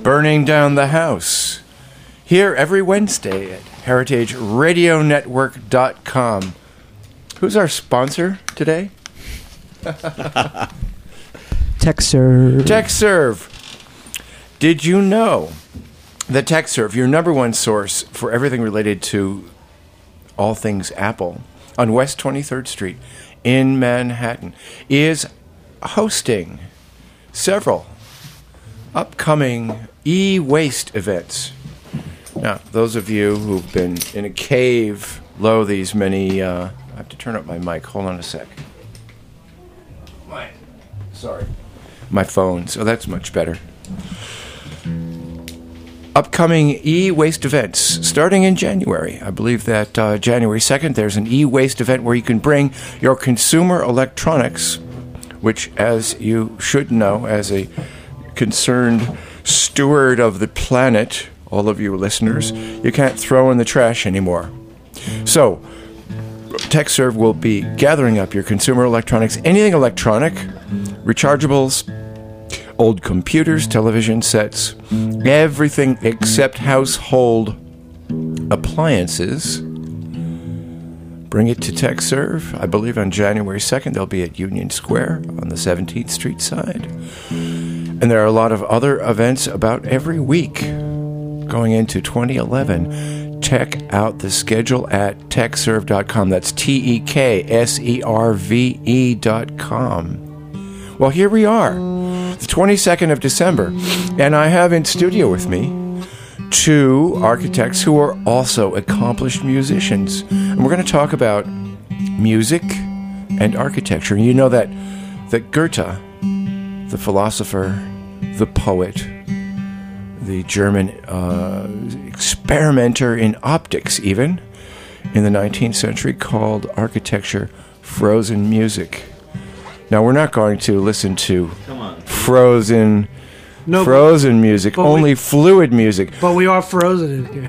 Burning Down the House. Here every Wednesday at heritageradionetwork.com. Who's our sponsor today? TechServe. TechServe. Did you know that TechServe, your number one source for everything related to all things Apple, on West 23rd Street in Manhattan, is hosting several upcoming e-waste events. Now, those of you who've been in a cave these many... I have to turn up my mic. Hold on a sec. My phone. So that's much better. Upcoming e-waste events starting in January. I believe that January 2nd, there's an e-waste event where you can bring your consumer electronics, which, as you should know, as a concerned steward of the planet, all of you listeners, you can't throw in the trash anymore. So, TechServe will be gathering up your consumer electronics, anything electronic, rechargeables, old computers, television sets, everything except household appliances. Bring it to TechServe. I believe on January 2nd, they'll be at Union Square on the 17th Street side. And there are a lot of other events about every week going into 2011. Check out the schedule at techserve.com. That's TEKSERVE.com. Well, here we are, the 22nd of December, and I have in studio with me two architects who are also accomplished musicians. And we're going to talk about music and architecture. You know that Goethe, the philosopher, the poet, the German experimenter in optics, even, in the 19th century, called architecture frozen music. Now, we're not going to listen to frozen music, only fluid music. But we are frozen in here.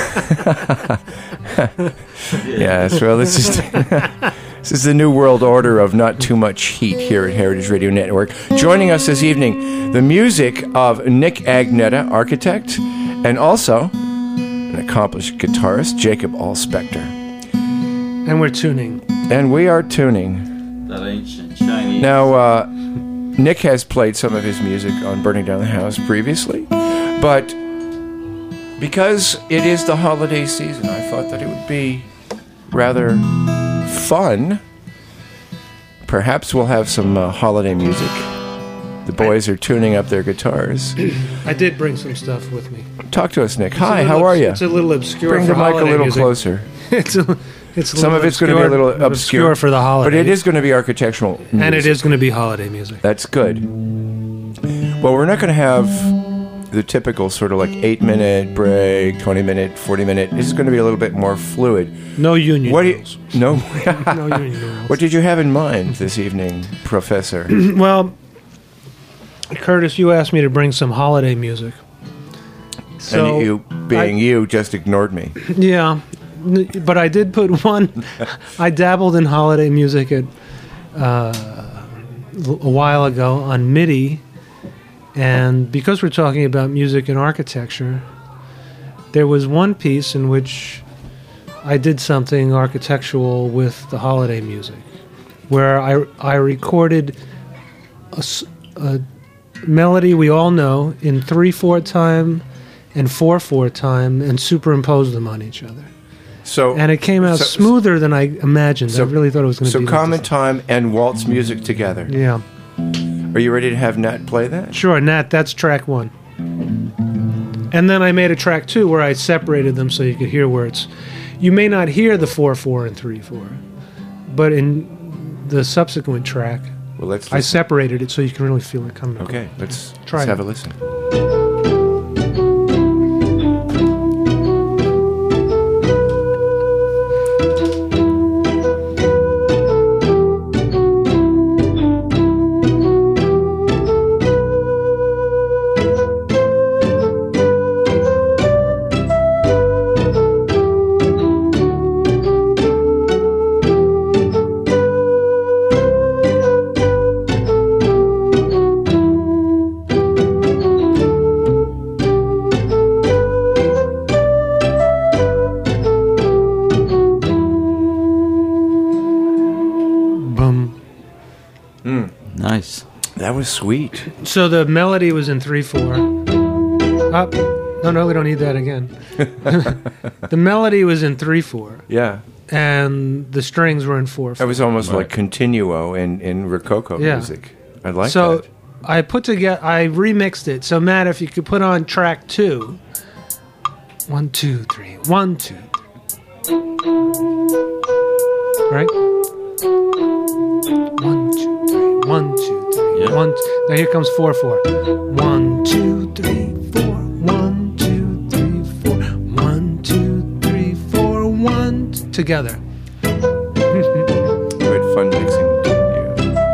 Yes, well, this is the new world order of not too much heat here at Heritage Radio Network. Joining us this evening, the music of Nick Agnetta, architect, and also an accomplished guitarist, Jacob Allspector. And we're tuning. And we are tuning. That ancient Chinese. Now, Nick has played some of his music on Burning Down the House previously, but because it is the holiday season, I thought that it would be rather fun. Perhaps we'll have some holiday music. The boys are tuning up their guitars. I did bring some stuff with me. Talk to us, Nick. Hi, how are you? It's a little obscure. Bring for the mic a little music. Closer. It's some of it's going to be a little obscure for the holidays. But it is going to be architectural music. And it is going to be holiday music. That's good. Well, we're not going to have the typical sort of like 8-minute break, 20-minute, 40-minute. This is going to be a little bit more fluid. No union rules. No? No union rules. What did you have in mind this evening, Professor? Well, Curtis, you asked me to bring some holiday music. So and you just ignored me. Yeah. But I did put one. I dabbled in holiday music a while ago on MIDI, and because we're talking about music and architecture, there was one piece in which I did something architectural with the holiday music, where I recorded a melody we all know in 3/4 time and 4/4 time and superimposed them on each other. And it came out smoother than I imagined. I really thought it was going to be. So common time and waltz music together. Yeah. Are you ready to have Nat play that? Sure, Nat, that's track 1. And then I made a track 2 where I separated them so you could hear where it's... You may not hear the 4/4 and 3/4, but in the subsequent track, I separated it so you can really feel it coming. Okay, let's Try have a listen. that was sweet. So the melody was in 3/4. No, we don't need that again. The melody was in 3/4, Yeah. and the strings were in 4/4. That was almost like continuo in Rococo Yeah. music. I like So that. I remixed it. So Matt, if you could put on track 2. 1, 2, 3. 1, 2, 3. Right? 1, 2, 3. 1, 2, 3. Yeah. 1. Now here comes 4/4. 1, 2, 3, 4. 1, 2, 3, 4. 1, 2, 3, 4. 1. Together. You had fun mixing, didn't you?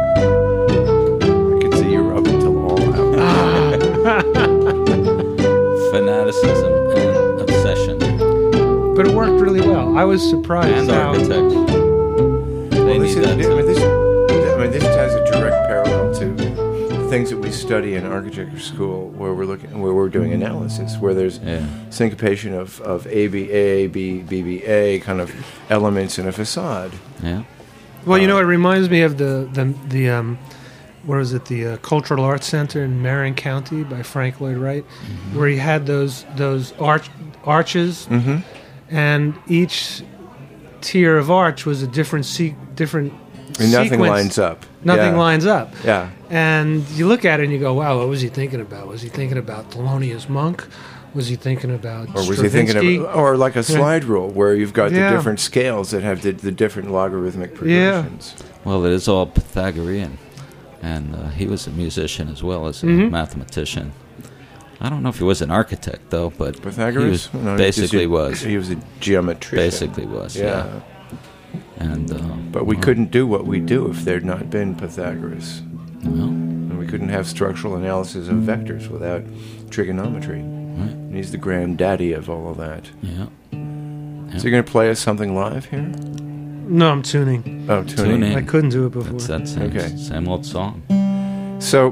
I could see you were up until all out. Fanaticism and obsession. But it worked really well. I was surprised And how. architecture. They This need is- that I too. mean, this has a direct parallel to things that we study in architecture school, where we're doing analysis, where there's Yeah. syncopation of ABA, BBA kind of elements in a facade. Yeah. Well, you know, it reminds me of the what was it? The Cultural Arts Center in Marin County by Frank Lloyd Wright, where he had those arches, Mm-hmm. and each tier of arch was a different And nothing sequence. lines up. Nothing Yeah. lines up. Yeah. And you look at it and you go, wow, what was he thinking about? Was he thinking about Thelonious Monk? Was he thinking about Or was he thinking Stravinsky? of, or like a slide rule where you've got Yeah. the different scales that have the different logarithmic progressions? Well, it is all Pythagorean. And he was a musician as well as a Mhm. mathematician. I don't know if he was an architect, though, but Pythagoras? he was, No, basically was. He was a geometrician. Basically was, yeah. And But we couldn't do what we do if there'd not been Pythagoras. well, And we couldn't have structural analysis of vectors without trigonometry. right, And he's the granddaddy of all of that. yeah. So you're going to play us something live here? No, I'm tuning. Oh, tuning. Tuning. I couldn't do it before. That's that same, Okay. same old song. So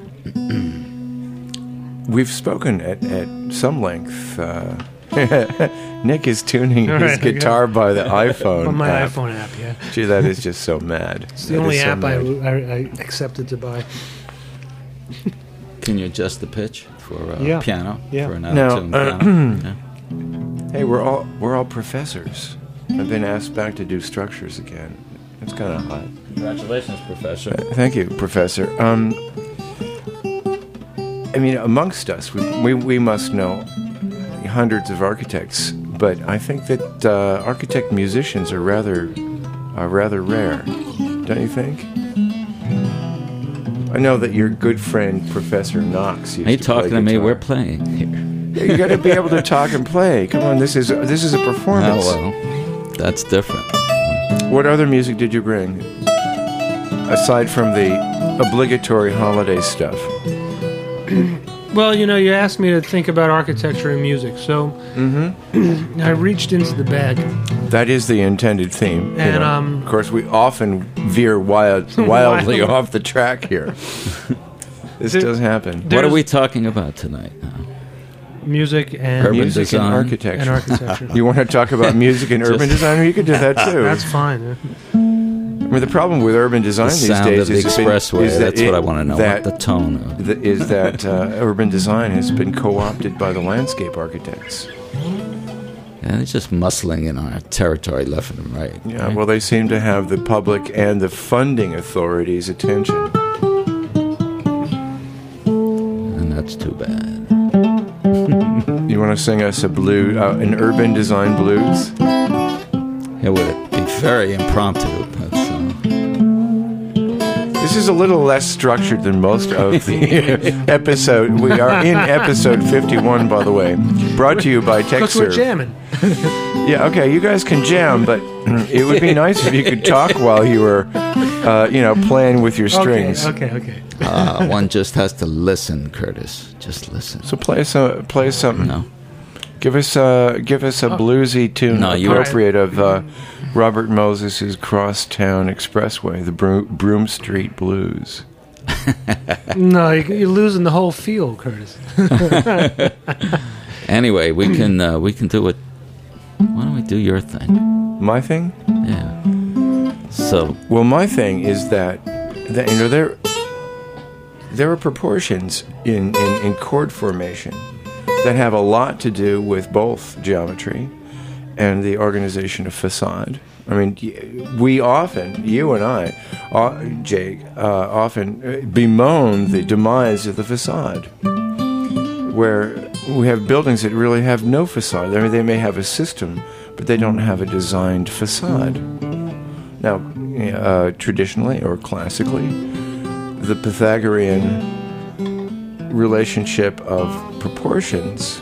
we've spoken at some length. Nick is tuning All his right, I guitar by the iPhone On my app. iPhone app, yeah. Gee, that is just so mad. It's the only app I accepted to buy. Can you adjust the pitch for Yeah. piano? Yeah. For an Now, out-of-tune piano? Yeah. Hey, we're all professors. I've been asked back to do structures again. It's kind of hot. Congratulations, Professor. Thank you, Professor. I mean, amongst us, we must know hundreds of architects, but I think that architect musicians are rather rare. Don't you think? I know that your good friend Professor Knox used Are you to play talking to me? guitar. We're playing here. You got to be able to talk and play. Come on, this is a performance. Oh, well, that's different. What other music did you bring aside from the obligatory holiday stuff? Well, you know, you asked me to think about architecture and music, so I reached into the bag. That is the intended theme. you And, know. Of course, we often veer wildly off the track here. This does happen. What are There's we talking about tonight? music and Urban Music design. and architecture. and architecture. You want to talk about music and urban design? You could do that too. That's fine. Yeah. I mean, the problem with urban design The these sound days of the is expressway. That's what I want to know. That, What the tone of. is that urban design has been co-opted by the landscape architects. Yeah, they're just muscling in our territory left and right. Yeah, right? well, they seem to have the public and the funding authorities' attention. And that's too bad. You want to sing us an urban design blues? It would be very impromptu. But, This is a little less structured than most of the episode. We are in episode 51, by the way. Brought to you by Because we're TechServe. jamming. Yeah, okay, you guys can jam, but it would be nice if you could talk while you were, playing with your strings. Okay. one just has to listen, Curtis. Just listen. So play us something. No. Give us a bluesy tune No, you- appropriate of Robert Moses' Crosstown Expressway, the Broome Street Blues. No, you're losing the whole feel, Curtis. Anyway, we can do it. Why don't we do your thing? My thing? Yeah. So Well, my thing is that there there are proportions in chord formation that have a lot to do with both geometry and the organization of facade. I mean, we often, you and I, Jake, often bemoan the demise of the facade, where we have buildings that really have no facade. I mean, they may have a system, but they don't have a designed facade. Now, traditionally or classically, the Pythagorean relationship of proportions,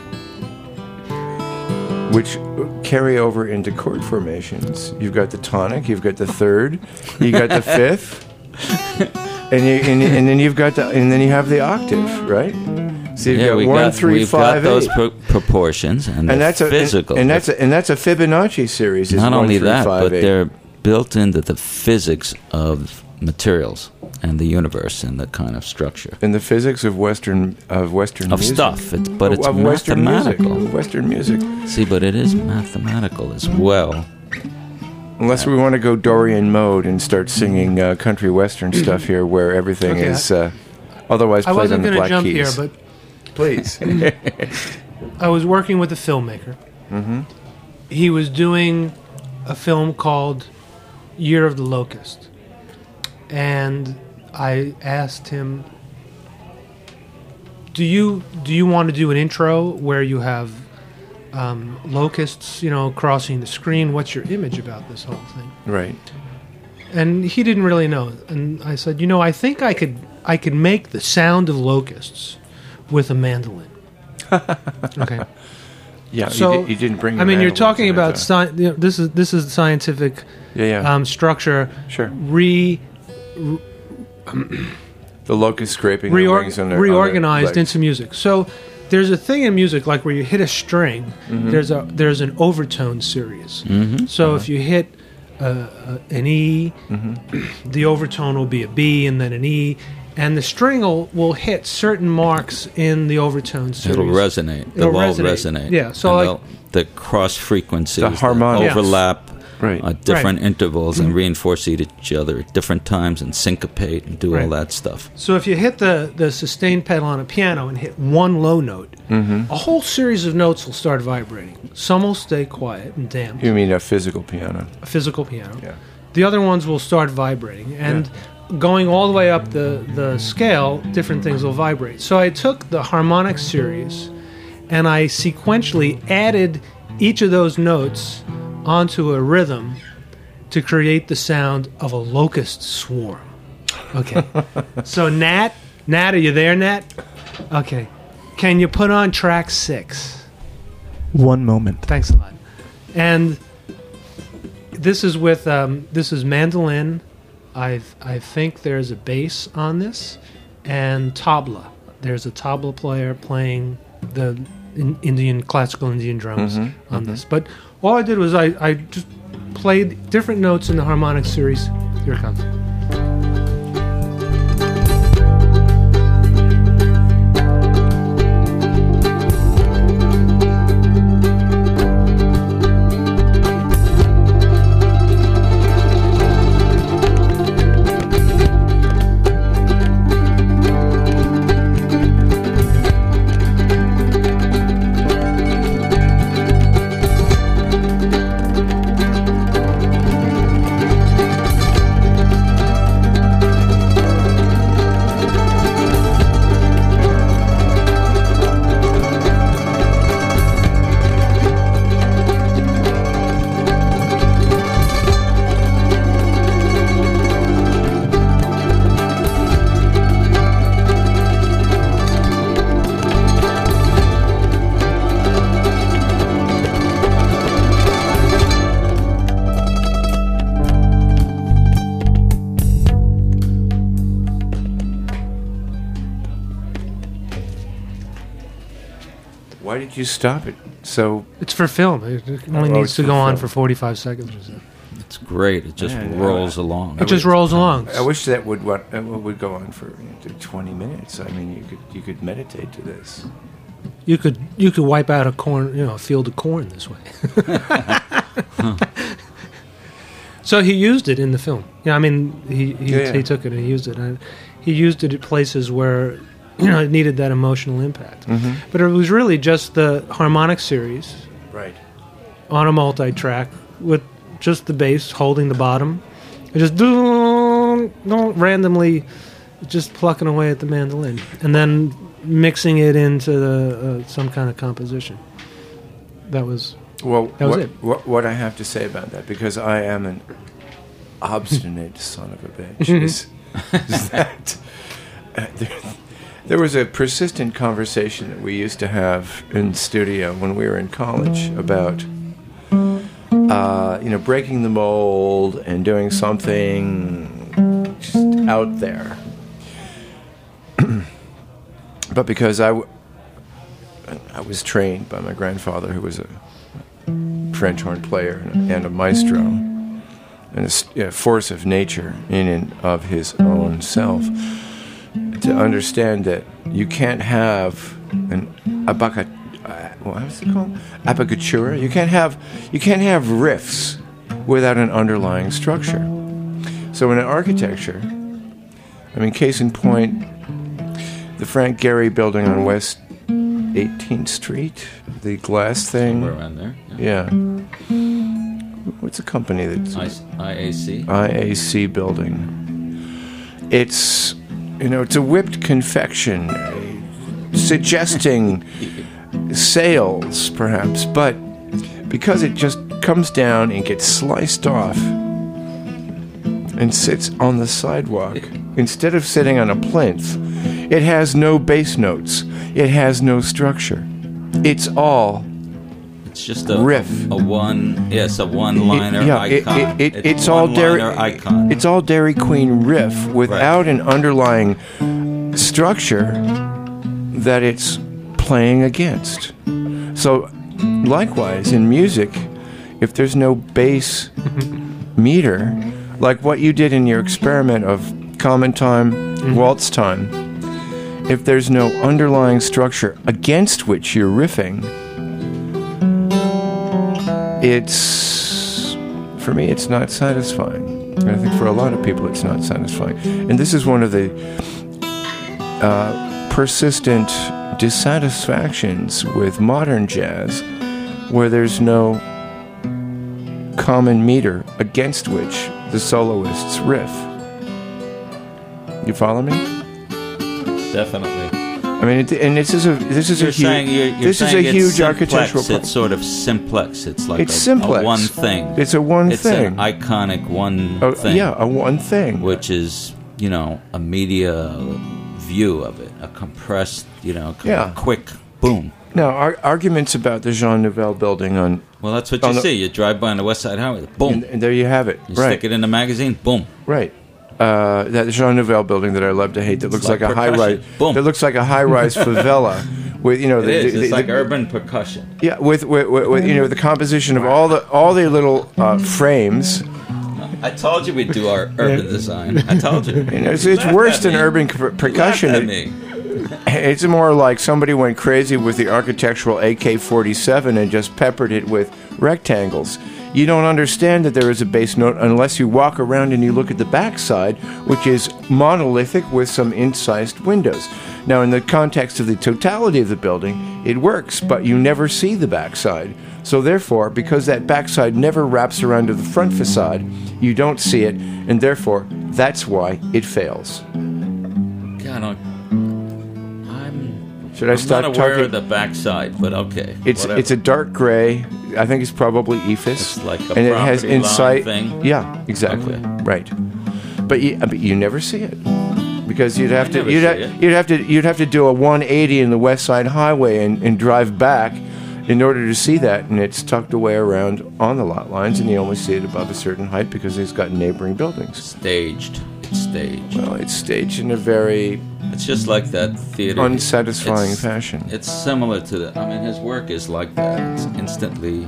which carry over into chord formations. You've got the tonic, you've got the third, you got the fifth, and then you've got and then you have the octave, right? So you've got 1, 3, 5, 8. We've got those proportions, and that's physical. And that's a Fibonacci series. Is not 1, only 3, that, 5, but 8. they're built into the physics of materials and the universe and the kind of structure. In the physics of Western music. Stuff, it's of mathematical. Western music. See, but it is mathematical as well. Unless we want to go Dorian mode and start singing country western stuff here, where everything is otherwise played on the black keys. I wasn't going to jump here, but please. I was working with a filmmaker. Mm-hmm. He was doing a film called Year of the Locust, and I asked him, do you want to do an intro where you have locusts, crossing the screen? What's your image about this whole thing? Right. And he didn't really know. And I said, I think I could make the sound of locusts with a mandolin. Okay. Yeah. So you didn't bring. I mean, you're talking about this is scientific. Structure. Sure. The locust scraping reorganized into music. So there's a thing in music like where you hit a string. Mm-hmm. There's an overtone series. Mm-hmm. So if you hit an E, the overtone will be a B and then an E, and the string will hit certain marks in the overtone series. It'll resonate. They'll all resonate. Yeah. So the cross frequencies, the harmonics, overlap. Right. At different intervals and reinforce each other at different times and syncopate and do all that stuff. So if you hit the sustain pedal on a piano and hit one low note, a whole series of notes will start vibrating. Some will stay quiet and damped. You mean a physical piano? A physical piano. Yeah. The other ones will start vibrating. And going all the way up the scale, different things will vibrate. So I took the harmonic series and I sequentially added each of those notes onto a rhythm to create the sound of a locust swarm. Okay. So Nat, are you there, Nat? Okay. Can you put on track 6? One moment. Thanks a lot. And this is with this is mandolin. I think there's a bass on this, and tabla. There's a tabla player playing the classical Indian drums on this. But all I did was I just played different notes in the harmonic series. Here it comes. Why did you stop it? So it's for film. It only needs to go on for 45 seconds or so. It's great. It just rolls along. It just rolls along. I wish that would go on for 20 minutes. I mean, you could meditate to this. You could wipe out a field of corn this way. So he used it in the film. Yeah, I mean, he took it and he used it. And he used it at places where it needed that emotional impact. Mm-hmm. But it was really just the harmonic series Right. on a multi-track with just the bass holding the bottom, and just randomly just plucking away at the mandolin, and then mixing it into some kind of composition. That was it. What I have to say about that, because I am an obstinate son of a bitch, is that there was a persistent conversation that we used to have in studio when we were in college about breaking the mold and doing something just out there. But because I was trained by my grandfather, who was a French horn player and a maestro, and a force of nature in and of his own self, to understand that you can't have what's it called? Apicatura. You can't have riffs without an underlying structure. So in architecture, case in point, the Frank Gehry building on West 18th Street, the glass thing. Somewhere around there. Yeah. What's the company that's IAC? IAC building. It's it's a whipped confection, suggesting sales perhaps, but because it just comes down and gets sliced off and sits on the sidewalk instead of sitting on a plinth, it has no bass notes. It has no structure. It's just a riff. A one-liner icon. It's all icon. It's all Dairy Queen riff without an underlying structure that it's playing against. So, likewise in music, if there's no bass meter, like what you did in your experiment of common time, waltz time, if there's no underlying structure against which you're riffing, for me, it's not satisfying. And I think for a lot of people, it's not satisfying. And this is one of the persistent dissatisfactions with modern jazz, where there's no common meter against which the soloists riff. You follow me? Definitely. This is a huge architectural problem. It's sort of simplex. It's like simplex. A one thing. It's a one it's thing. It's an iconic one thing. Yeah, a one thing. Which is, a media view of it. A compressed, quick boom. Now, arguments about the Jean Nouvel building on... Well, that's what you see. You drive by on the West Side Highway, boom. And there you have it. You stick it in the magazine, boom. Right. That Jean Nouvel building that I love to hate, that looks like a high-rise... Boom. That looks like a high-rise favela. With, it's like urban percussion. Yeah, with the composition of all the little frames. I told you we'd do our urban design. I told you. It's worse than urban percussion. It's more like somebody went crazy with the architectural AK-47 and just peppered it with rectangles. You don't understand that there is a bass note unless you walk around and you look at the backside, which is monolithic with some incised windows. Now, in the context of the totality of the building, it works, but you never see the backside. So therefore, because that backside never wraps around to the front facade, you don't see it, and therefore, that's why it fails. God, Should I stop talking? I'm not aware talking? of the backside, but okay. It's a dark gray. I think it's probably EFIS. It's like a and it has property insight. line thing? Yeah, exactly. Okay. Right. But you never see it because you'd have to do a 180 in the West Side Highway and drive back in order to see that, and it's tucked away around on the lot lines, and you only see it above a certain height because it's got neighboring buildings. Staged. It's staged. Well, it's staged in a very... It's just like that theater. Unsatisfying fashion. It's similar to the... his work is like that. It's instantly,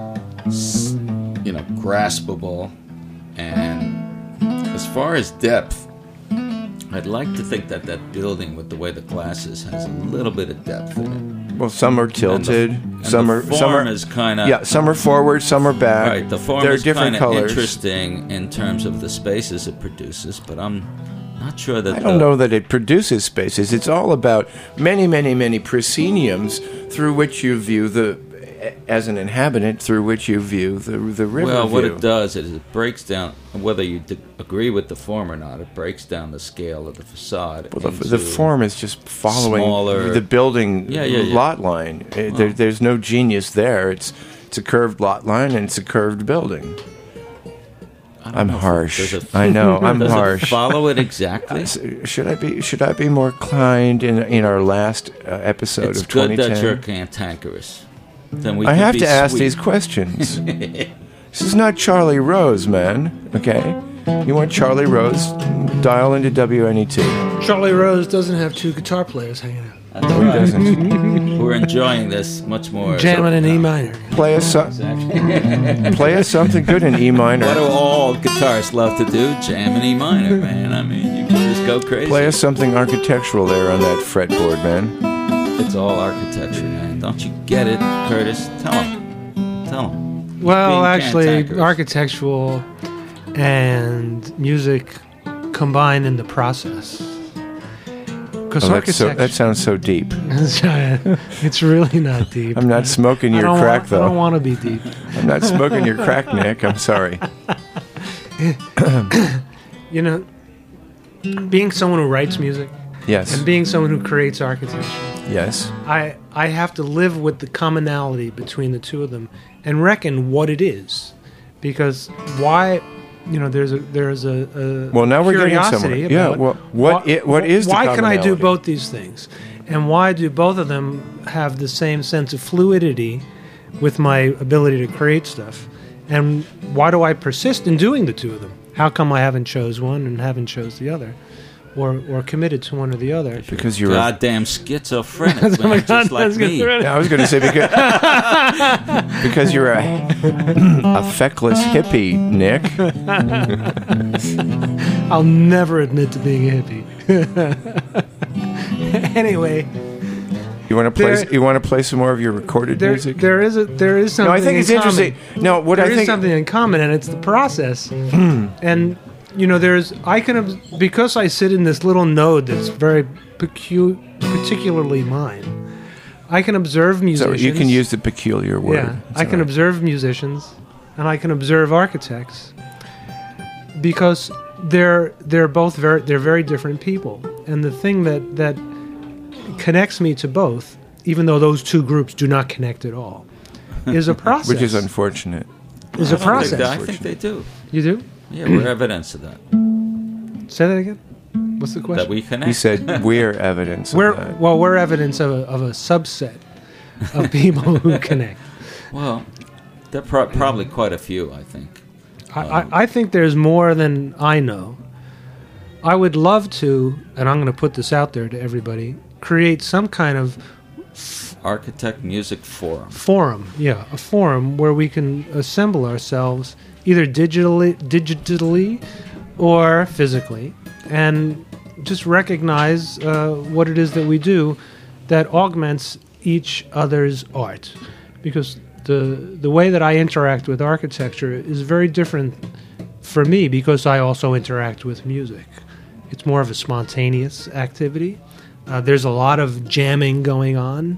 graspable. And as far as depth, I'd like to think that building with the way the glass is has a little bit of depth in it. Well, some are tilted. Some are kind of... Yeah, some are forward, some are back. Right, the form They're is different kind of colors. interesting in terms of the spaces it produces, but I'm not sure that I don't know that it produces spaces. It's all about many, many, many prosceniums through which you view as an inhabitant, through which you view the river. Well, what view. it does is it breaks down, whether you agree with the form or not, it breaks down the scale of the facade. Well, the form is just following smaller- the building Yeah. lot line. There's no genius there. It's a curved lot line and it's a curved building. I'm harsh. I know. I'm Does harsh. it follow it exactly? Should I be more kind in our last episode It's of good 2010? that you're cantankerous. Then we I can have be to ask sweet. these questions. This is not Charlie Rose, man. Okay, you want Charlie Rose? Dial into WNET. Charlie Rose doesn't have two guitar players hanging out. That's No, he right. doesn't. We're enjoying this much more. Jamming in E minor. Play us something good in E minor. What do all guitarists love to do? Jam in E minor, man. I mean, you can just go crazy. Play us something architectural there on that fretboard, man. It's all architecture, man. Don't you get it, Curtis? Tell him. Tell him. Well, Being actually, cantankerous. architectural and music combine in the process. Because That sounds so deep. it's really not deep. I'm not smoking your crack, I though. don't want to be deep. I'm not smoking your crack, Nick. I'm sorry. You know, being someone who writes music Yes. and being someone who creates architecture, Yes. I have to live with the commonality between the two of them and reckon what it is, because why, you know, there's a Well, now we're getting curiosity somewhere. Yeah. about Well, what is the why can I do commonality? both these things, and why do both of them have the same sense of fluidity with my ability to create stuff, and why do I persist in doing the two of them? How come I haven't chose one and haven't chose the other, or committed to one or the other? Because you're Goddamn schizophrenic, Oh my man, God, just like that's me. good. Yeah, I was going to say because you're a feckless hippie, Nick. I'll never admit to being a hippie. Anyway, You want to play some more of your recorded music? there is something. No, I think it's in common. interesting. No, what There I is think something in common, and it's the process. And you know, because I sit in this little node that's very particularly mine. I can observe so musicians. you can use the peculiar word. Yeah, It's I can all right. observe musicians, and I can observe architects, because they're very different people. And the thing that connects me to both, even though those two groups do not connect at all, is a process. Which is unfortunate. Is a process. I think they do. You do? Yeah, we're evidence of that. Say that again. What's the question? That we connect. He said we're evidence of that. We're evidence of a subset of people who connect. Well, there are probably quite a few, I think. I think there's more than I know. I would love to, and I'm going to put this out there to everybody, create some kind of Architect Music Forum. forum. Yeah, a forum where we can assemble ourselves either digitally or physically, and just recognize what it is that we do that augments each other's art. Because the way that I interact with architecture is very different for me, because I also interact with music. It's more of a spontaneous activity. There's a lot of jamming going on.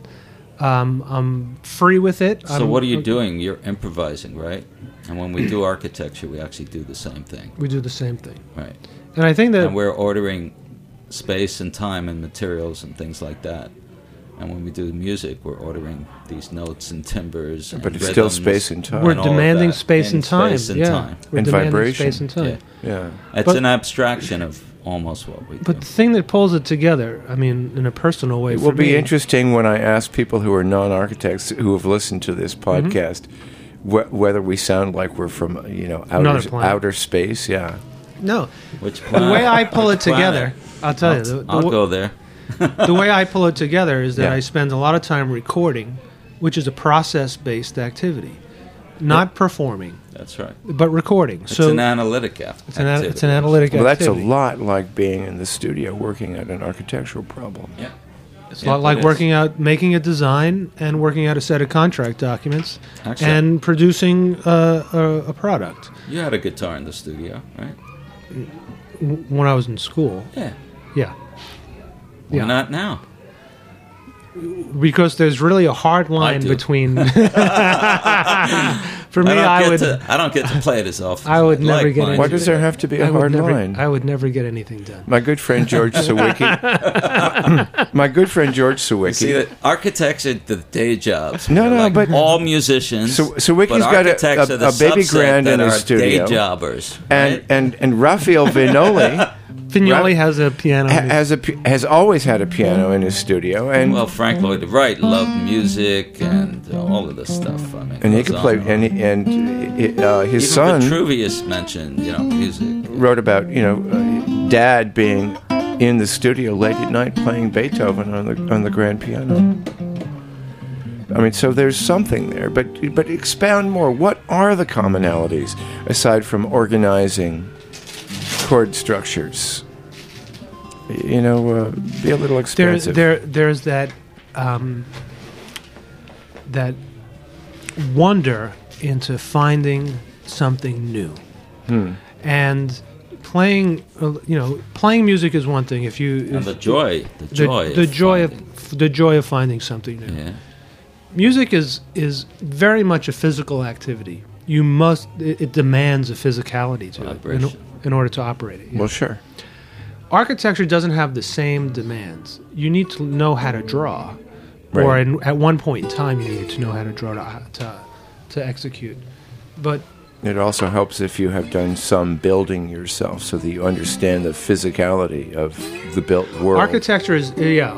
I'm free with it. So what are you doing? You're improvising, right? And when we do architecture, we actually do the same thing, We do the same thing. right? And I think that And we're ordering space and time and materials and things like that. And when we do music, we're ordering these notes and timbers. And But it's still rhythms space and time. we're and all of demanding that. space and time. Space and yeah. time. We're And demanding vibration. space and time. Yeah. Yeah. It's But- an abstraction of almost what we do. But the thing that pulls it together, I mean, in a personal way, It for will be me, interesting when I ask people who are non-architects who have listened to this podcast whether we sound like we're from Another planet. outer space. Yeah. No, Which the way I pull it Which planet? together, I'll tell you, the I'll go there. the way I pull it together is that Yeah. I spend a lot of time recording, which is a process-based activity, not performing, That's right. but recording. It's so an analytic activity. it's an analytic Well, that's a activity. lot like being in the studio working at an architectural problem. Yeah. It's a Yeah, lot like it is. working out, making a design, and working out a set of contract documents, Actually- and producing a product. You had a guitar in the studio, right? when I was in school. Yeah. Yeah. Why Yeah. not now? Because there's really a hard line do. between. For me, I don't get to play it as often. I would I'd never like get mine. into Why does there have to be a hard line? I would never get anything done. My good friend George Sawicki. My good friend George Sawicki. See, that architects are the day jobs. No, They're no, like but- all musicians. So Wicky's but got architects are the a baby subset grand in that his are studio. Day jobbers. and right? Raphael Vignoli Vignoli has a piano. has always had a piano in his studio, and Well, Frank Lloyd Wright loved music and all of this stuff. I mean, he goes could on play. and on. And his Even son Vitruvius mentioned, music. wrote about Dad being in the studio late at night playing Beethoven on the grand piano. I mean, so there's something there, but expound more. What are the commonalities aside from organizing chord structures? Be a little expansive. There's that that wonder into finding something new, and playing music is one thing. If you And the joy the joy of finding something new. Yeah. Music is very much a physical activity. It demands a physicality to it Vibration. in order to operate it. Yeah. Well, sure. Architecture doesn't have the same demands. You need to know how to draw, Right. or at one point in time, you needed to know how to draw to execute. But It also helps if you have done some building yourself, so that you understand the physicality of the built world. architecture is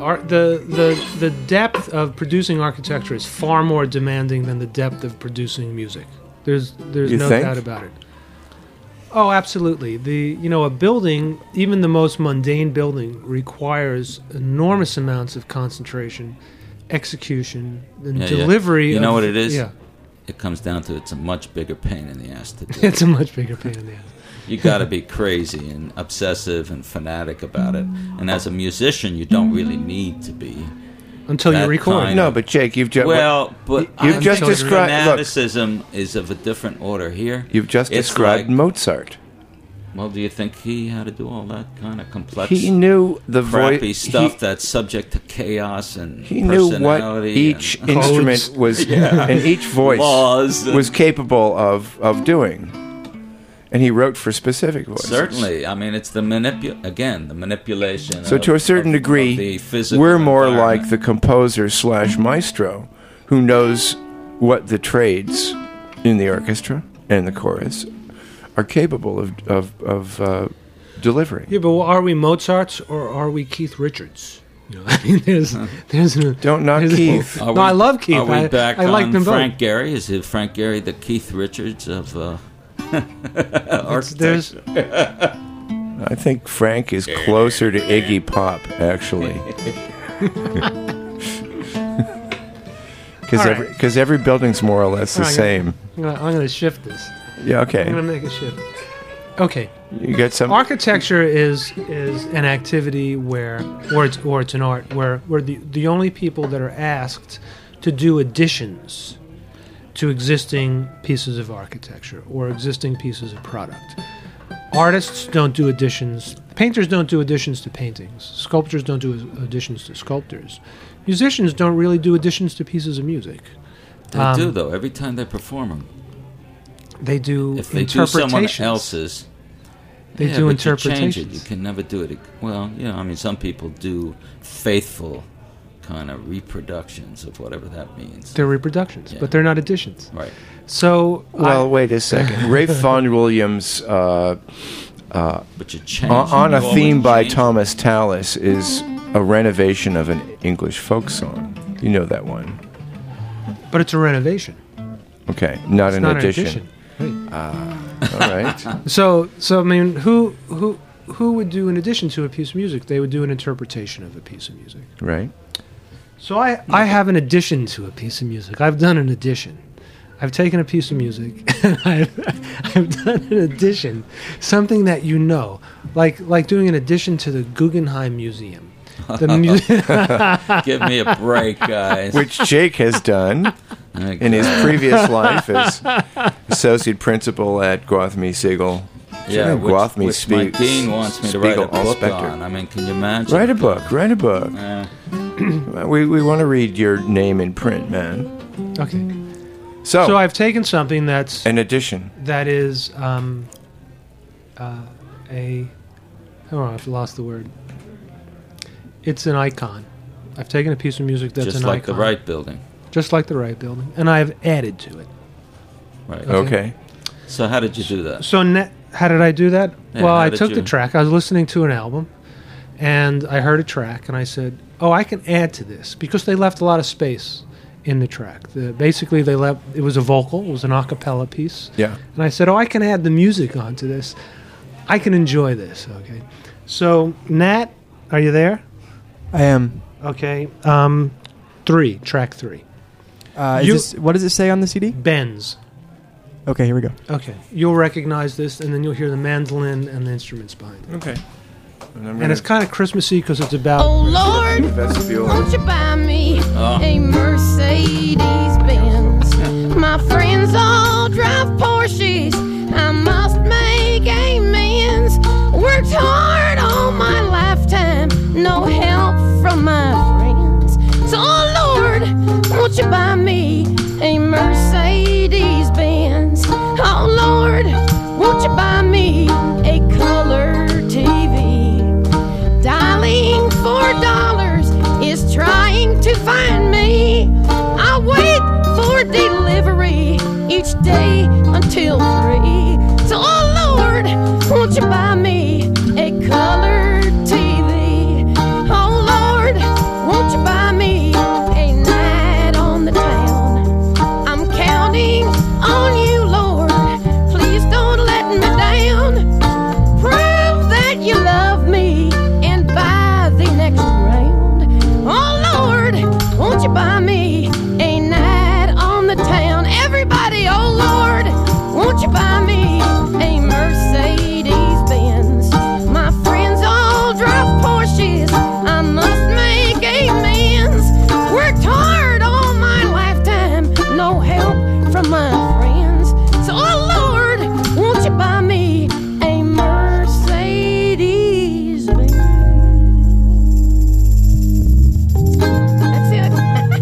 the depth of producing architecture is far more demanding than the depth of producing music. There's You no think? doubt about it. Oh, absolutely. A building, even the most mundane building, requires enormous amounts of concentration, execution, and Yeah, yeah. delivery. You know what it is? Yeah, It comes down to it's a much bigger pain in the ass to do. it's a much bigger pain in the ass. You got to be crazy and obsessive and fanatic about it. And as a musician, you don't really need to be. Until you That record. kind No, but Jake, you've just But You've I'm just thinking described- look. fanaticism is of a different order here. you've just It's described like- Mozart. Well, do you think he had to do all that kind of complex, He knew the crappy voice. stuff that's subject to chaos and He knew what personality each and instrument was, and each voice laws? and- was capable of doing, and he wrote for specific voices. Certainly, I mean it's the manipulation. So to a certain of the degree, physical we're more environment. like the composer / maestro, who knows what the trades in the orchestra and the chorus are capable of delivering. Yeah, but are we Mozarts or are we Keith Richards? I mean, there's Don't knock there's- Keith. Are No, I love Keith. Are we back I like on them both. Frank Gehry? Is it Frank Gehry the Keith Richards of There's architecture? I think Frank is closer to Iggy Pop, actually. All right. Because every building's more or less the All right, same. I'm going to shift this. Yeah, I'm going okay. to make a shift. Okay, You get some. architecture is an activity or it's an art where the only people that are asked to do additions to existing pieces of architecture or existing pieces of product. Artists don't do additions. Painters don't do additions to paintings. Sculptors don't do additions to sculptures. Musicians don't really do additions to pieces of music. They do though. Every time they perform them, They do if they do someone interpretations. else's, They yeah, do but you change interpretations. it. You can never do it. Well, I mean, some people do faithful kind of reproductions of whatever that means. They're reproductions, Yeah. but they're not additions. Right. So, Well, wait a second. Rafe Vaughan Williams, But you change on you a always theme by change it. Thomas Tallis, is a renovation of an English folk song. You know that one. but it's a renovation. Okay, not It's an not addition. an addition. Right. All right. So I mean, who would do an addition to a piece of music? They would do an interpretation of a piece of music. Right. So I have an addition to a piece of music. I've done an addition. I've taken a piece of music and I've done an addition, something that you know, like doing an addition to the Guggenheim Museum. The Give me a break, guys. Which Jake has done in his previous life as associate principal at Gauthamy Siegel Yeah, Gwathmey which my speaks. dean wants me to write a Spiegel book Allspector. on. I mean, can you imagine? Write a book. Write a book. Yeah. We want to read your name in print, man. Okay. So, So I've taken something an addition. that is a. Oh, I've lost the word. It's an icon. I've taken a piece of music that's Just an like icon. the Wright Building. Just like the Wright Building, and I've added to it. Right. Okay. So how did you do that? So how did I do that? Yeah, well, how I did took you- the track. I was listening to an album, and I heard a track, and I said, "Oh, I can add to this," because they left a lot of space in the track. Basically, they left. It was a vocal. It was an a cappella piece. Yeah. And I said, "Oh, I can add the music onto this. I can enjoy this." Okay. So, Nat, are you there? I am. Okay. Track 3. Is this, what does it say on the CD? Benz. Okay, here we go. Okay. You'll recognize this, and then you'll hear the mandolin and the instruments behind it. Okay. I'm And it's kind of Christmassy because it's about. Oh Lord, vestibule. won't you buy me Oh. a Mercedes Benz? My friends all drive Porsches. I must make amends. Worked hard all my lifetime, no help from my friends. So Lord, won't you buy me a Mercedes Benz? Oh Lord, won't you buy me a color TV? Dialing $4 is trying to find me. I wait for delivery each day until 3. So, oh Lord, won't you buy me a color TV? Oh Lord, won't you buy me a night on the town? I'm counting on you, Lord. Please don't let me down. Prove that you love me and buy the next round. Oh Lord, won't you buy me a night on the town? Everybody, oh Lord, won't you buy me a Mercedes Benz? My friends all drive Porsches. I must make amends. Worked hard all my lifetime, no help from my friends. So, oh Lord, won't you buy me a Mercedes Benz? That's it.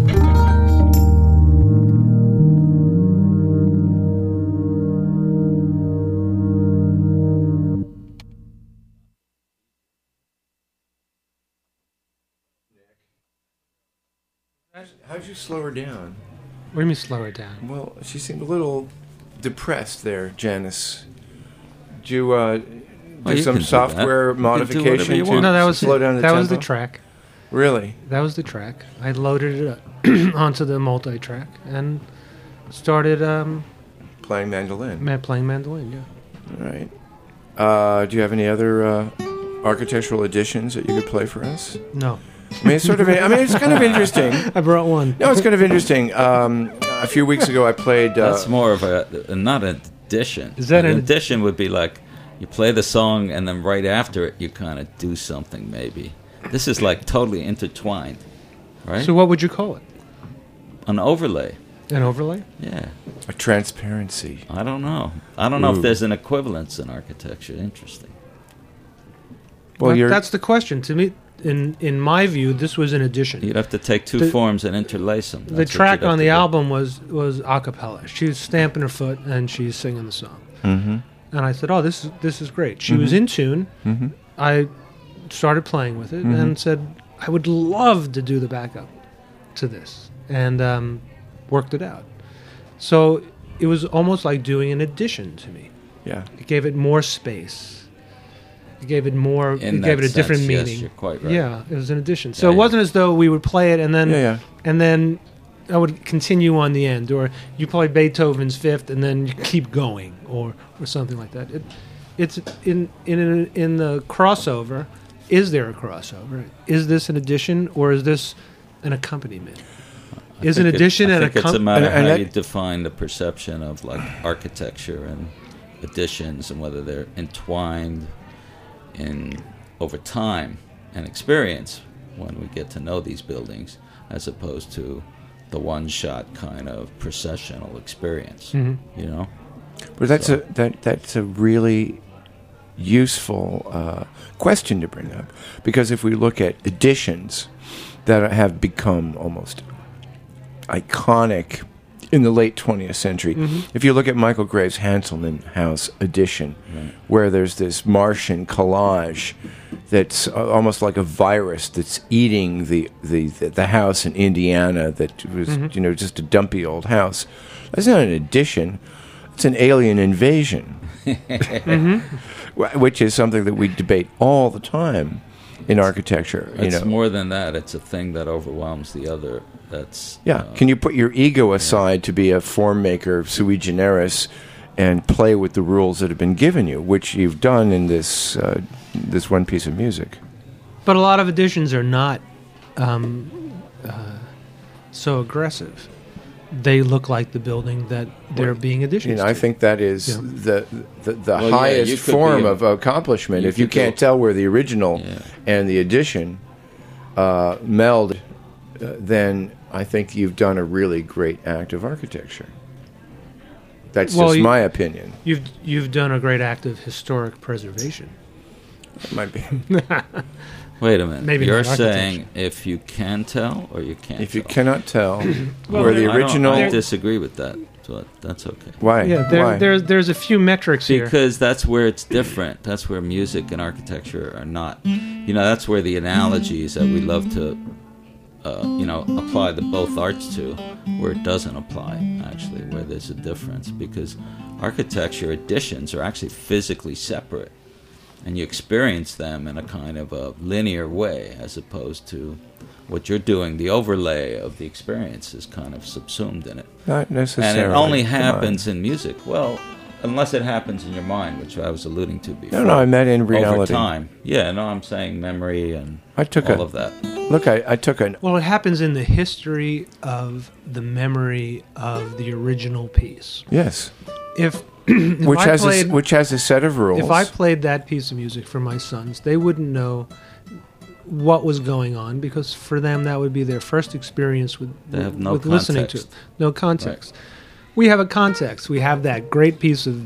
How'd you slow her down? What do you mean slow it down? Well, she seemed a little depressed there, Janice. Did you Well, do you some can do software that. You can do whatever modification you to want. No, that was slow down the that was the tempo? track. Really? That was the track. I loaded it up onto the multi-track and started Playing mandolin. playing mandolin. Yeah. All right. Do you have any other architectural additions that you could play for us? No, I mean, it's sort of. I mean, it's kind of interesting. I brought one. No, it's kind of interesting. A few weeks ago, I played. That's more of a not an addition. Is that an an- addition? Would be like you play the song and then right after it you kind of do something maybe. This is like totally intertwined, right? So what would you call it? An overlay. An overlay? Yeah. a transparency. I don't know. I don't know Ooh. if there's an equivalence in architecture. Interesting. Well, you're that's the question. To me, in my view, this was an addition. You'd have to take two The- forms and interlace them. The track on the album was a cappella. She was stamping her foot and she's singing the song. Mm-hmm. And I said, "Oh, this is great." She was in tune. Mm-hmm. I started playing with it Mhm. and said, "I would love to do the backup to this," and worked it out. So it was almost like doing an addition to me. Yeah. It gave it more space. It gave it more. In it gave that it a different sense, yes, meaning. you're quite right. Yeah, it was an addition. So Yeah, it wasn't as though we would play it and then Yeah. and then I would continue on the end, or you play Beethoven's Fifth and then you keep going, or something like that. It's in the crossover. Is there a crossover? Is this an addition or is this an accompaniment? Is an addition I and think it's a accompaniment? matter and how that- you define the perception of like architecture and additions, and whether they're entwined in over time and experience when we get to know these buildings, as opposed to the one-shot kind of processional experience. Mhm. You know, But that's a really useful question to bring up, because if we look at additions that have become almost iconic in the late 20th century, if you look at Michael Graves' Hanselman House edition, where there's this Martian collage that's almost like a virus that's eating the house in Indiana that was just a dumpy old house. That's not an addition; it's an alien invasion, which is something that we debate all the time in architecture. It's more than that. It's a thing that overwhelms the other. That's Can you put your ego aside to be a form maker sui generis and play with the rules that have been given you, which you've done in this one piece of music? But a lot of additions are not so aggressive. They look like the building that they're being additions to. I think that is the highest form of accomplishment. If you can't tell where the original and the addition meld, then I think you've done a really great act of architecture. That's just my opinion. You've done a great act of historic preservation. It might be. Wait a minute. Maybe you're not saying if you can tell or you can't If tell? you cannot tell where the original... I disagree with that, but that's okay. Why? Yeah, Why? there's a few metrics here. Because that's where it's different. That's where music and architecture are not. That's where the analogies that we love to, apply the both arts to, where it doesn't apply, actually, where there's a difference. Because architecture additions are actually physically separate, and you experience them in a kind of a linear way, as opposed to what you're doing. The overlay of the experience is kind of subsumed in it. Not necessarily. And it only happens in music. Well, unless it happens in your mind, which I was alluding to before. No, I meant in reality. Over time. Yeah, no, I'm saying memory and all of that. Look, I took an... Well, it happens in the history of the memory of the original piece. Yes. Which has a set of rules. If I played that piece of music for my sons, they wouldn't know what was going on, because for them that would be their first experience with listening to it. No context. Right. We have a context. We have that great piece of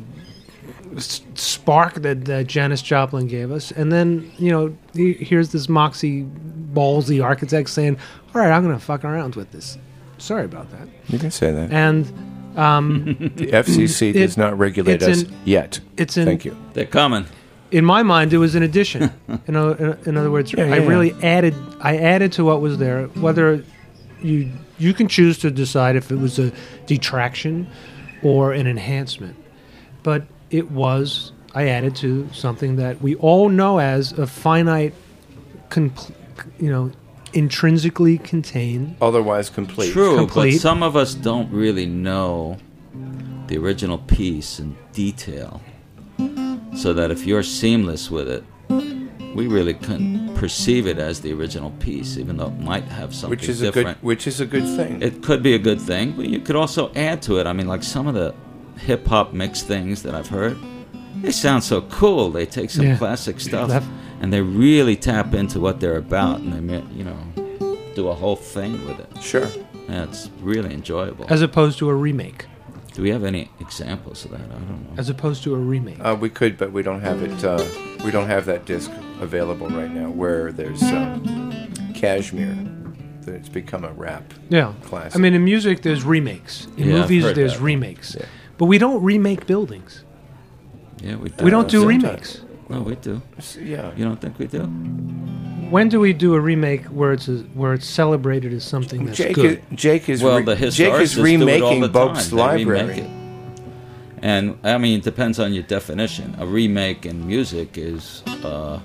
spark that Janis Joplin gave us, and then here's this moxie, ballsy architect saying, "All right, I'm going to fuck around with this." Sorry about that. You can say that. And the FCC does not regulate us yet. Thank you. They're coming. In my mind, it was an addition. In other words, I really added to what was there. Whether you can choose to decide if it was a detraction or an enhancement, but I added to something that we all know as a finite, intrinsically contained, otherwise complete. True, but some of us don't really know the original piece in detail, so that if you're seamless with it, we really couldn't perceive it as the original piece, even though it might have something different. Which is a good thing. It could be a good thing, but you could also add to it. I mean, like some of the hip-hop mix things that I've heard, they sound so cool. They take some classic stuff and they really tap into what they're about, and they do a whole thing with it. Sure. Yeah, it's really enjoyable. As opposed to a remake. Do we have any examples of that? I don't know. As opposed to a remake. We could, but we don't have it. We don't have that disc available right now. Where there's Kashmir, it's become a rap classic. I mean, in music, there's remakes. In movies, there's remakes. Yeah. But we don't remake buildings. Yeah, we do. We don't do remakes. No, we do. Yeah. You don't think we do? When do we do a remake where it's celebrated as something that's good? Jake is remaking Boke's library. And I mean, it depends on your definition. A remake in music is, a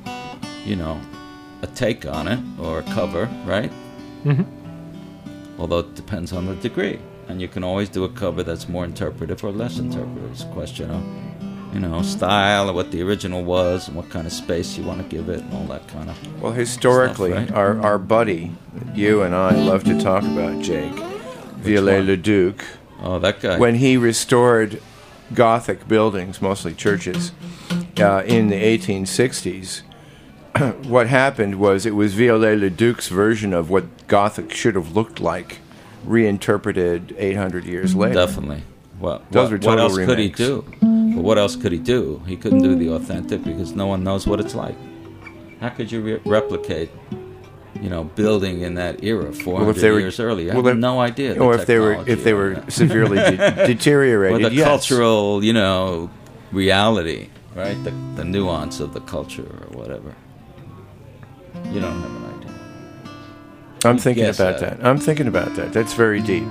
take on it or a cover, right? Mm-hmm. Although it depends on the degree, and you can always do a cover that's more interpretive or less interpretive. It's a question of, style, or what the original was, and what kind of space you want to give it, and all that kind of. Well, historically, stuff, right? our buddy, you and I love to talk about Jake Viollet-le-Duc. Oh, that guy. When he restored Gothic buildings, mostly churches, in the 1860s, what happened was it was Viollet-le-Duc's version of what Gothic should have looked like, reinterpreted 800 years later. Definitely. Well, Those were total what else remakes. could he do? But what else could he do? He couldn't do the authentic because no one knows what it's like. How could you replicate, building in that era 400 years earlier? I have no idea. Or if they were severely deteriorated, or the cultural, reality, right? The nuance of the culture or whatever. You don't have an idea. I'm thinking about that. I'm thinking about that. That's very deep.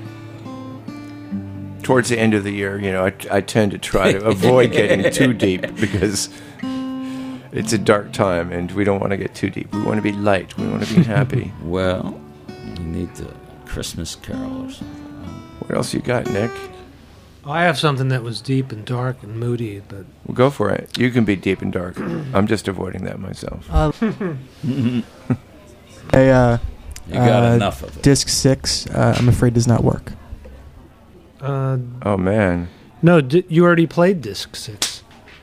Towards the end of the year, I tend to try to avoid getting too deep because it's a dark time and we don't want to get too deep. We want to be light. We want to be happy. Well, you need the Christmas Carol or something. What else you got, Nick? I have something that was deep and dark and moody, but... Well, go for it. You can be deep and dark. I'm just avoiding that myself. You got enough of it. Disc 6, I'm afraid, does not work. Oh, man. No, you already played Disc 6.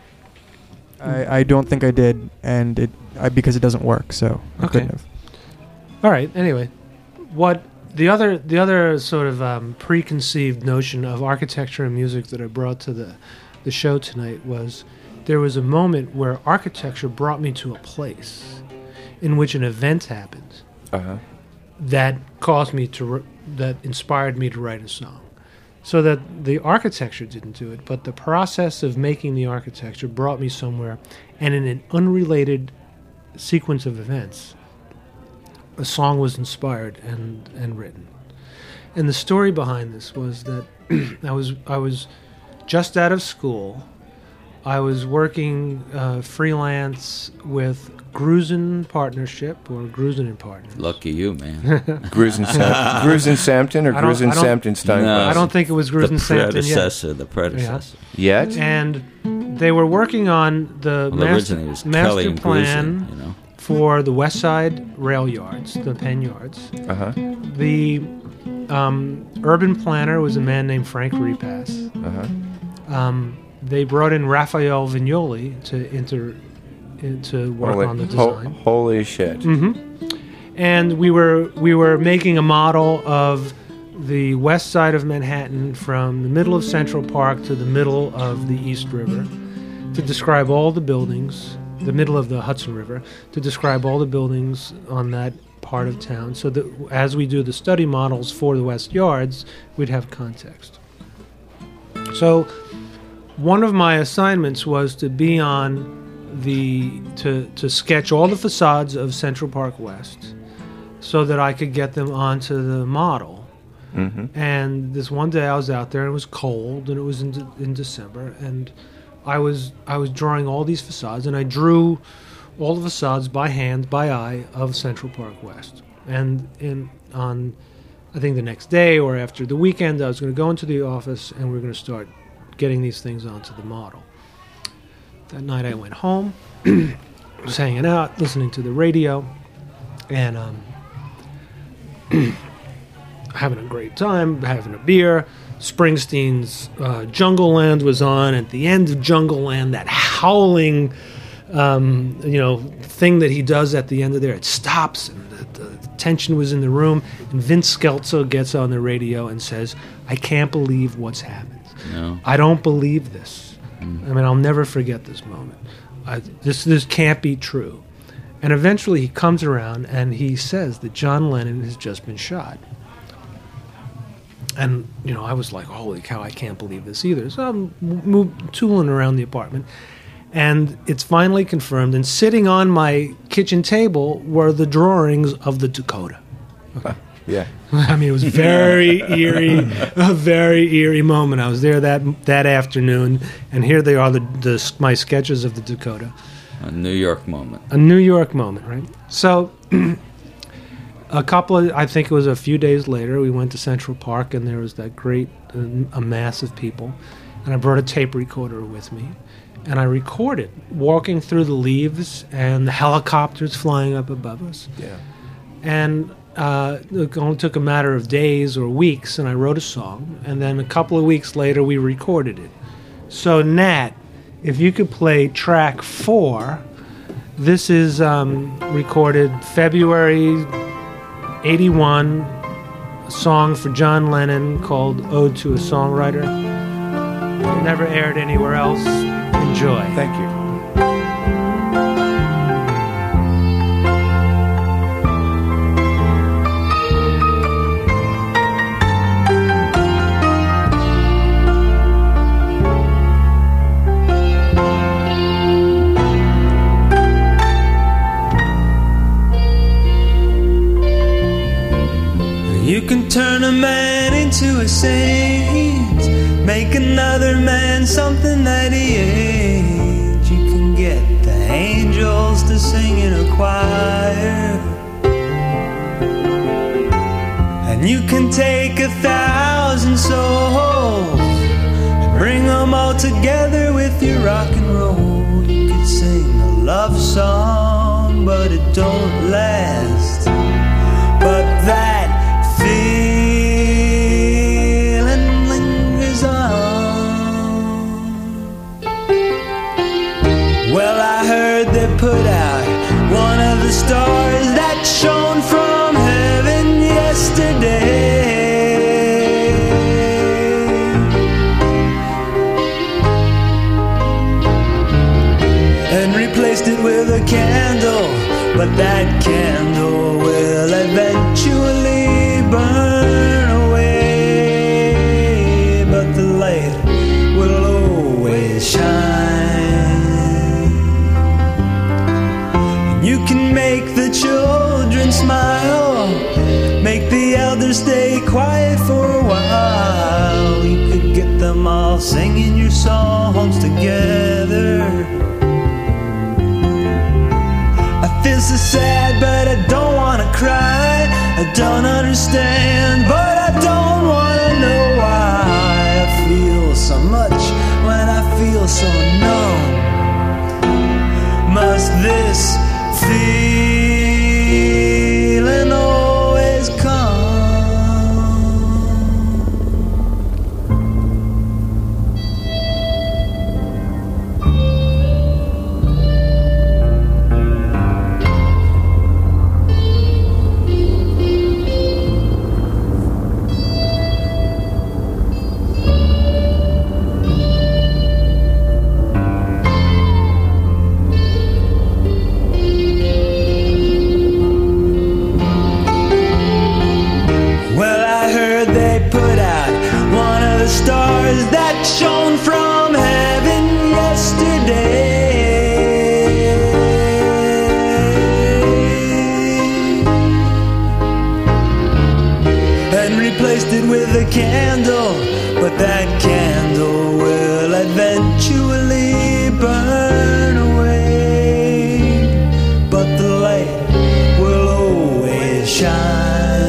I don't think I did, and because it doesn't work, so I couldn't have. All right, anyway. What... The other sort of preconceived notion of architecture and music that I brought to the show tonight was there was a moment where architecture brought me to a place in which an event happened that caused me that inspired me to write a song. So that the architecture didn't do it, but the process of making the architecture brought me somewhere, and in an unrelated sequence of events, a song was inspired and written. And the story behind this was that I was just out of school. I was working freelance with Grusin Partnership or Grusin and Partners. Lucky you, man. Grusin Sampton or Grusin Sampton Steinquist? No, I don't think it was Grusin Sampton yet. The predecessor. Yeah. Yet? And they were working on the master plan for the West Side rail yards, the Penn yards. The urban planner was a man named Frank Repass. They brought in Raphael Vignoli to work on the design. Holy shit! And we were making a model of the west side of Manhattan from the middle of Central Park to the middle of the East River to describe all the buildings. The middle of the Hudson River, to describe all the buildings on that part of town, so that as we do the study models for the West Yards, we'd have context. So one of my assignments was to be on to sketch all the facades of Central Park West so that I could get them onto the model. And this one day I was out there and it was cold and it was in December, and I was drawing all these facades, and I drew all the facades by hand, by eye, of Central Park West. And on I think the next day or after the weekend, I was going to go into the office and we were going to start getting these things onto the model. That night I went home, was hanging out, listening to the radio, and having a great time, having a beer. Springsteen's Jungle Land was on. At the end of Jungle Land, that howling, thing that he does at the end of there, it stops, and the tension was in the room. And Vince Scelzo gets on the radio and says, "I can't believe what's happened. No. I don't believe this. I mean, I'll never forget this moment. This can't be true." And eventually, he comes around and he says that John Lennon has just been shot. And, I was like, holy cow, I can't believe this either. So I'm tooling around the apartment. And it's finally confirmed. And sitting on my kitchen table were the drawings of the Dakota. Okay. Yeah. I mean, it was very eerie, a very eerie moment. I was there that afternoon, and here they are, my sketches of the Dakota. A New York moment. A New York moment, right? So... I think it was a few days later, we went to Central Park, and there was that great, a mass of people. And I brought a tape recorder with me. And I recorded, walking through the leaves and the helicopters flying up above us. Yeah. And it only took a matter of days or weeks, and I wrote a song. And then a couple of weeks later, we recorded it. So, Nat, if you could play track 4, this is recorded February 81, a song for John Lennon called Ode to a Songwriter. never aired anywhere else. Enjoy. Thank you. You can turn a man into a saint, make another man something that he ain't. You can get the angels to sing in a choir, and you can take 1,000 souls and bring them all together with your rock and roll. You could sing a love song, but it don't last. But that feeling lingers on. Well, I heard they put out one of the stars that shone from heaven yesterday, and replaced it with a candle, but that candle will eventually burn away, but the light will always shine. You can make the children smile, make the elders stay quiet for a while. You could get them all singing your songs together. I feel so sad, but I don't wanna cry. I don't understand, but I don't wanna know why. I feel so much when I feel so numb. Must this feeling always come? Stars that shone from heaven yesterday, and replaced it with a candle, but that candle will eventually burn away, but the light will always shine.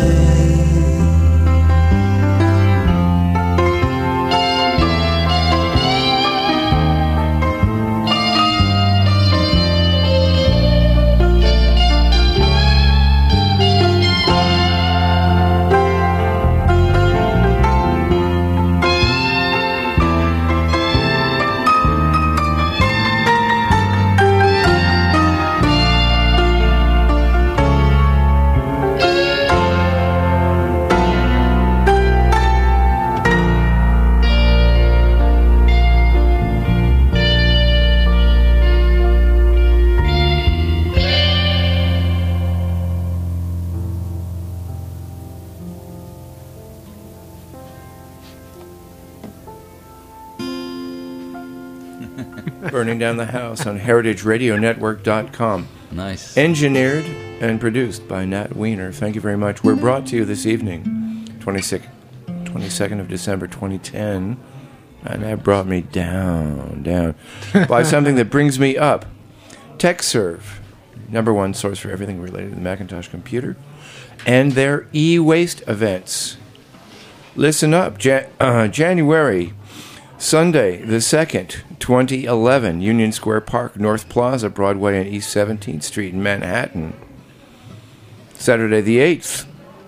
Burning Down the House on heritageradionetwork.com. Nice. Engineered and produced by Nat Wiener. Thank you very much. We're brought to you this evening, 22nd of December 2010. And that brought me down, by something that brings me up. TechServe, #1 source for everything related to the Macintosh computer, and their e-waste events. Listen up, January, Sunday the 2nd, 2011, Union Square Park, North Plaza, Broadway, and East 17th Street in Manhattan. Saturday the 8th,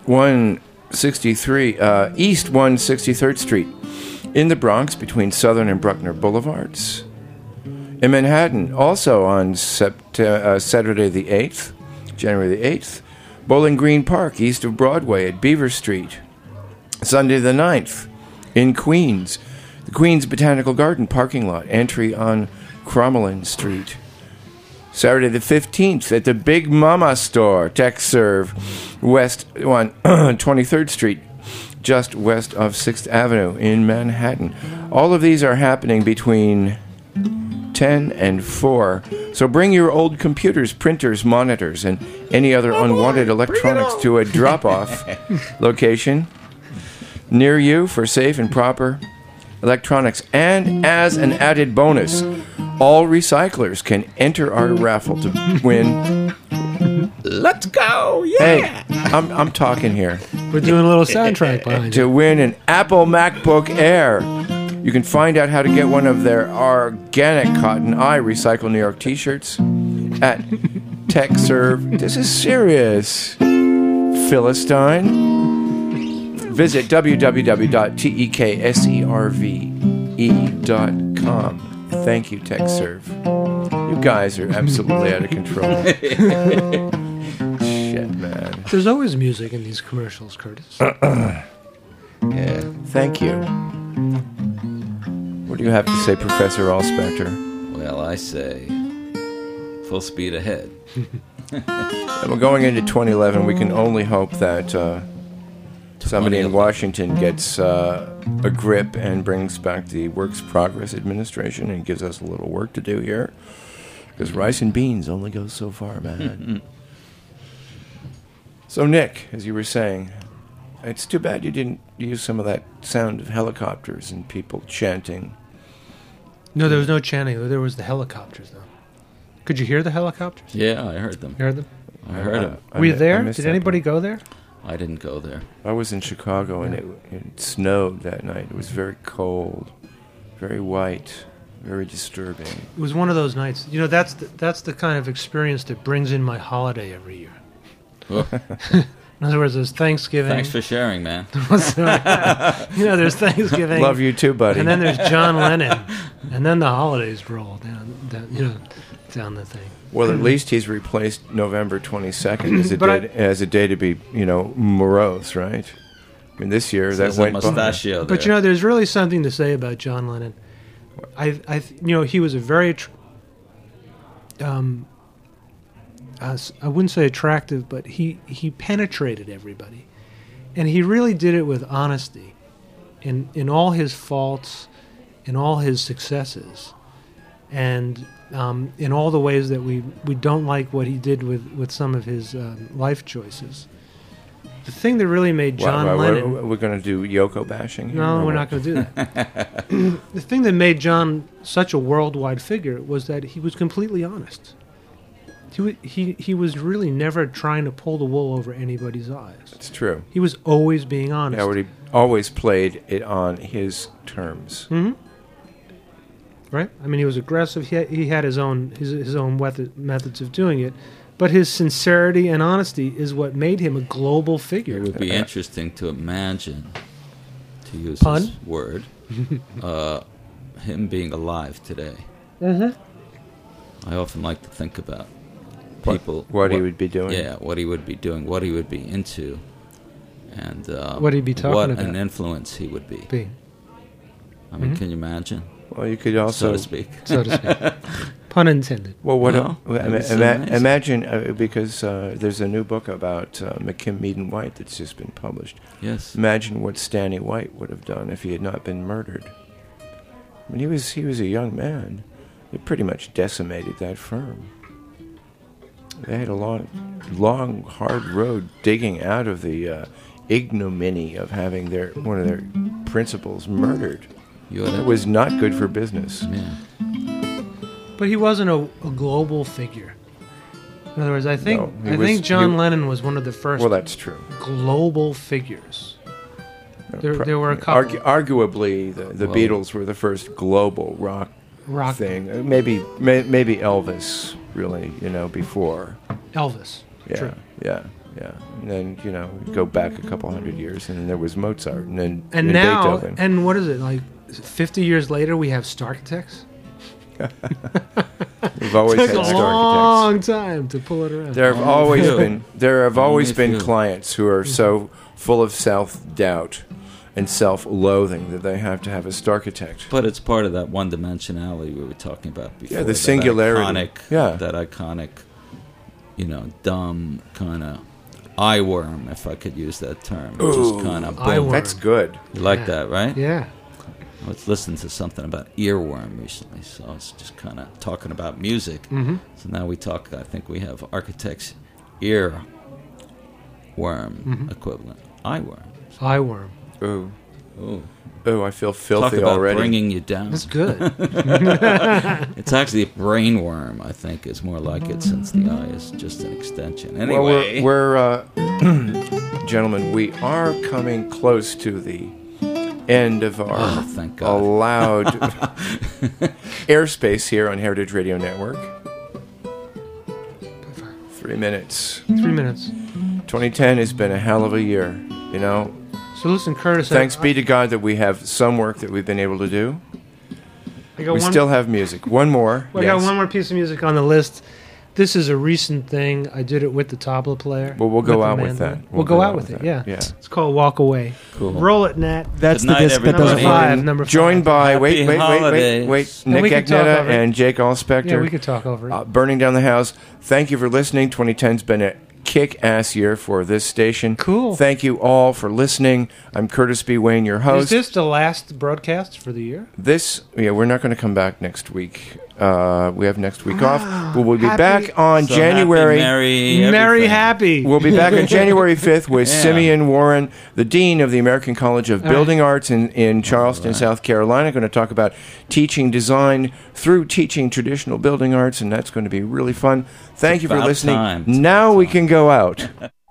East 163rd Street, in the Bronx between Southern and Bruckner Boulevards. In Manhattan, also on Saturday the 8th, January the 8th, Bowling Green Park, east of Broadway at Beaver Street. Sunday the 9th, in Queens, The Queen's Botanical Garden parking lot, entry on Crommelin Street. Saturday the 15th at the Big Mama store, TechServe, west on 23rd Street, just west of 6th Avenue in Manhattan. All of these are happening between 10 and 4. So bring your old computers, printers, monitors, and any other unwanted electronics to a drop-off location near you for safe and proper electronics. And as an added bonus, all recyclers can enter our raffle to win. Let's go! Yeah! Hey, I'm talking here. We're doing a little soundtrack behind To you. win an Apple MacBook Air. You can find out how to get one of their organic cotton I Recycle New York t-shirts at TechServe. This is serious. Philistine. Visit www.tekserve.com. Thank you, TechServe. You guys are absolutely out of control. Shit, man. There's always music in these commercials, Curtis. Yeah, thank you. What do you have to say, Professor Allspector? Well, I say full speed ahead. And we're going into 2011. We can only hope that somebody in Washington gets a grip and brings back the Works Progress Administration and gives us a little work to do here. Because rice and beans only goes so far, man. So, Nick, as you were saying, it's too bad you didn't use some of that sound of helicopters and people chanting. No, there was no chanting. There was the helicopters, though. Could you hear the helicopters? Yeah, I heard them. You heard them? I heard them. Were you there? Did anybody go there? I didn't go there. I was in Chicago, and it snowed that night. It was very cold, very white, very disturbing. It was one of those nights. You know, that's the kind of experience that brings in my holiday every year. In other words, there's Thanksgiving. Thanks for sharing, man. There's Thanksgiving. Love you too, buddy. And then there's John Lennon. And then the holidays roll down the thing. Well, at least he's replaced November 22nd as a day to be, morose, right? I mean, this year that went by. Mustachio there. But there's really something to say about John Lennon. He was a very, I wouldn't say attractive, but he penetrated everybody, and he really did it with honesty, in all his faults, in all his successes, and in all the ways that we don't like what he did with some of his life choices. The thing that really made John Lennon... We're going to do Yoko bashing here? No, we're not going to do that. The thing that made John such a worldwide figure was that he was completely honest. He was really never trying to pull the wool over anybody's eyes. It's true. He was always being honest. Yeah, he always played it on his terms. Mm-hmm. Right? I mean, he was aggressive. He had his own methods of doing it. But his sincerity and honesty is what made him a global figure. It would be interesting to imagine, to use Pun? this word, him being alive today. Mm-hmm. I often like to think about people. What he would be doing? Yeah, what he would be doing, what he would be into, and what he'd be talking about. What an influence he would be. I mean, Mm-hmm. can you imagine? Well, you could also... So to speak. So to speak. Pun intended. Well, amazing. imagine, because there's a new book about McKim, Mead, and White that's just been published. Yes. Imagine what Stanley White would have done if he had not been murdered. I mean, he was a young man. He pretty much decimated that firm. They had a long, hard road digging out of the ignominy of having one of their principals murdered. It was not good for business. Yeah. But he wasn't a global figure. In other words, I think John Lennon was one of the first. Well, that's true. Global figures. There were a couple. Arguably, the Beatles were the first global rock thing. Maybe Elvis, really, before. Elvis. Yeah, True. yeah. And then, go back a couple hundred years, and then there was Mozart, and then now, Beethoven. And what is it, like 50 years later, we have Starkitects? We've always had Took a Starkitects. long time to pull it around. There have always been clients who are so full of self-doubt and self-loathing that they have to have as architect. But it's part of that one-dimensionality we were talking about before. Yeah, the singularity. That iconic, dumb kind of eye worm, if I could use that term. Just kind of eye worm. That's good. You like that, right? Yeah. I was listening to something about earworm recently, so it's just kind of talking about music. Mm-hmm. So now I think we have architect's ear worm equivalent. Eye worm. Eye worm. Ooh. Ooh. Ooh, I feel filthy Talk about already. bringing you down. That's good. It's actually a brain worm, I think, is more like it, since the eye is just an extension. Well, Anyway, we're gentlemen, we are coming close to the end of our thank God. allowed airspace here on Heritage Radio Network. 3 minutes. 3 minutes. 2010 has been a hell of a year, So listen, Curtis. Thanks be to God that we have some work that we've been able to do. We still have music. One more. I got one more piece of music on the list. This is a recent thing. I did it with the tabla player. Well, we'll go out with that. We'll go out with it, yeah. It's called Walk Away. Cool. Roll it, Nat. That's Good the night, disc that everybody. doesn't Number work. five. Number 5. Joined by, Happy wait, holidays. And we Nick can talk Agnetta over it. and Jake Allspector. Yeah, we could talk over it. Burning Down the House. Thank you for listening. 2010's been a kick-ass year for this station. Cool. Thank you all for listening. I'm Curtis B. Wayne, your host. Is this the last broadcast for the year? We're not going to come back next week. We have next week off. But we'll be Happy- back on So January. happy, Merry everything. happy. We'll be back on January 5th with Yeah. Simeon Warren, the Dean of the American College of Building Arts in Charleston, South Carolina. Going to talk about teaching design through teaching traditional building arts, and that's going to be really fun. Thank you for about listening. time. It's Now we can go out.